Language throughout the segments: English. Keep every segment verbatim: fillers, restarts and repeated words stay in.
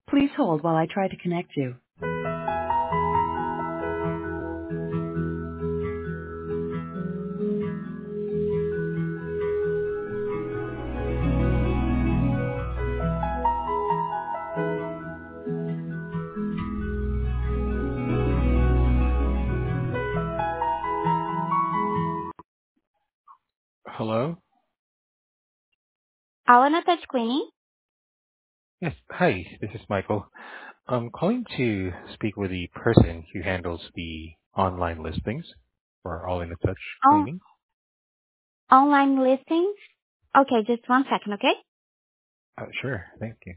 Please hold while I try to connect you. Hello? Alana Touch Cleaning. Yes. Hi, this is Michael. I'm calling to speak with the person who handles the online listings for All in a Touch On Cleaning. online listings. Okay, just one second, okay? Uh, sure. Thank you.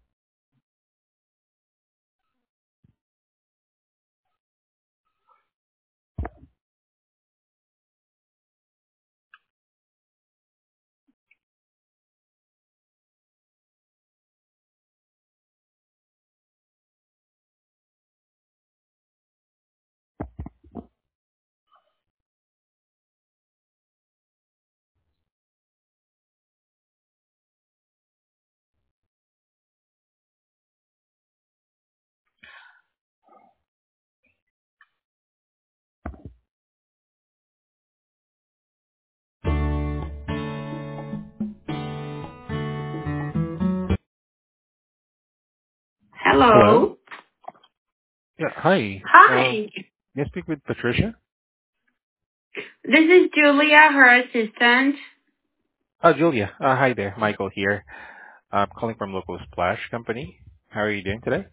Hello? Hello. Yeah, hi. Uh, Hi. may I speak with Patricia? This is Julia, her assistant. Oh, Julia. Uh, hi there. Michael here. I'm calling from Local Splash Company. How are you doing today?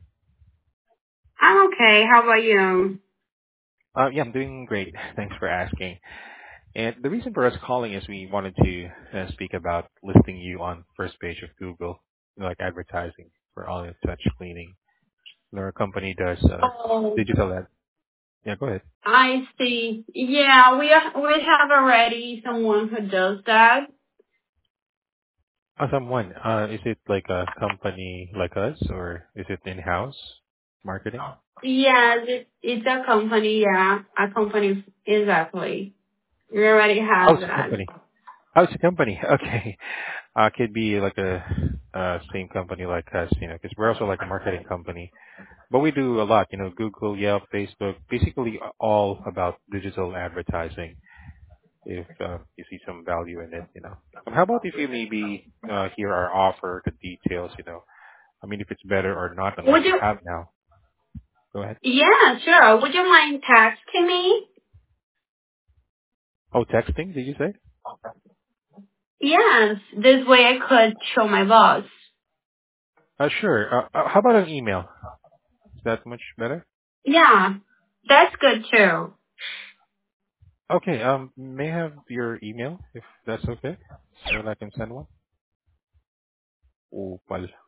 I'm okay. How about you? Uh, yeah, I'm doing great. Thanks for asking. And the reason for us calling is we wanted to uh, speak about listing you on first page of Google, you know, like advertising for All in a Touch Cleaning. Our company does uh, Oh, digital ad. Yeah, go ahead. I see. Yeah, we we have already someone who does that. Uh, someone, uh, is it like a company like us or is it in-house marketing? Yes, it, it's a company. Yeah, a company exactly. We already Oh, have it's a that. company. Oh, it's a company. Okay. Uh, could be like a, uh, same company like us, you know, because we're also like a marketing company. But we do a lot, you know, Google, Yelp, Facebook, basically all about digital advertising if uh, you see some value in it, you know. Um, how about if you maybe uh, hear our offer, the details, you know, I mean, if it's better or not than what Would you you? have now. Go ahead. Yeah, sure. Would you mind texting me? Oh, texting, did you say? Yes, this way I could show my boss. Uh, sure. Uh, uh, how about an email? Is that much better? Yeah, that's good too. Okay, um, may I have your email, if that's okay? So that I can send one? Opal.